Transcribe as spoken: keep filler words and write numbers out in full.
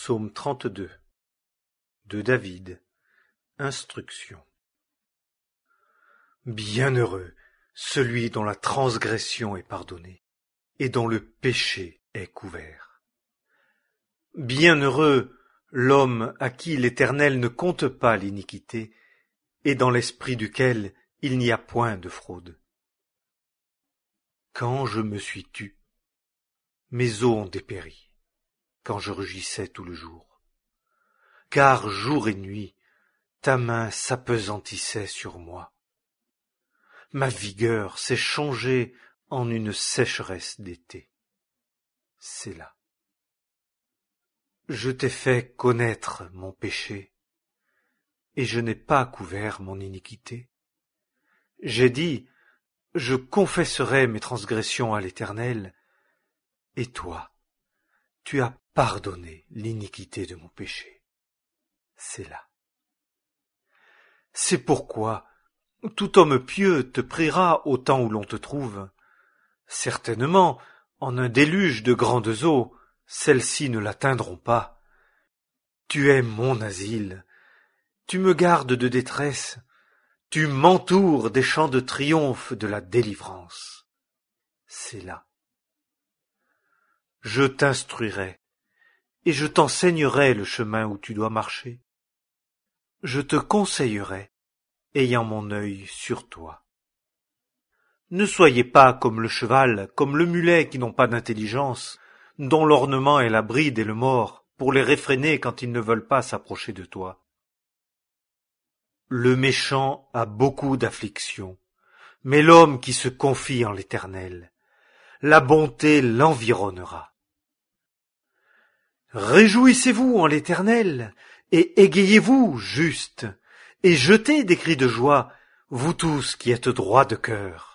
Psaume trente-deux de David. Instruction. Bienheureux celui dont la transgression est pardonnée et dont le péché est couvert. Bienheureux l'homme à qui l'Éternel ne compte pas l'iniquité et dans l'esprit duquel il n'y a point de fraude. Quand je me suis tu, mes os ont dépéri, quand je rugissais tout le jour. Car jour et nuit, ta main s'apesantissait sur moi. Ma vigueur s'est changée en une sécheresse d'été. C'est là. Je t'ai fait connaître mon péché, et je n'ai pas couvert mon iniquité. J'ai dit, je confesserai mes transgressions à l'Éternel, et toi, tu as pardonné l'iniquité de mon péché. C'est là. C'est pourquoi tout homme pieux te priera au temps où l'on te trouve. Certainement, en un déluge de grandes eaux, celles-ci ne l'atteindront pas. Tu es mon asile, tu me gardes de détresse, tu m'entoures des chants de triomphe de la délivrance. C'est là. Je t'instruirai, et je t'enseignerai le chemin où tu dois marcher. Je te conseillerai, ayant mon œil sur toi. Ne soyez pas comme le cheval, comme le mulet qui n'ont pas d'intelligence, dont l'ornement est la bride et le mors, pour les réfréner quand ils ne veulent pas s'approcher de toi. Le méchant a beaucoup d'afflictions, mais l'homme qui se confie en l'Éternel, la bonté l'environnera. Réjouissez-vous en l'Éternel, et égayez-vous, juste, et jetez des cris de joie, vous tous qui êtes droits de cœur.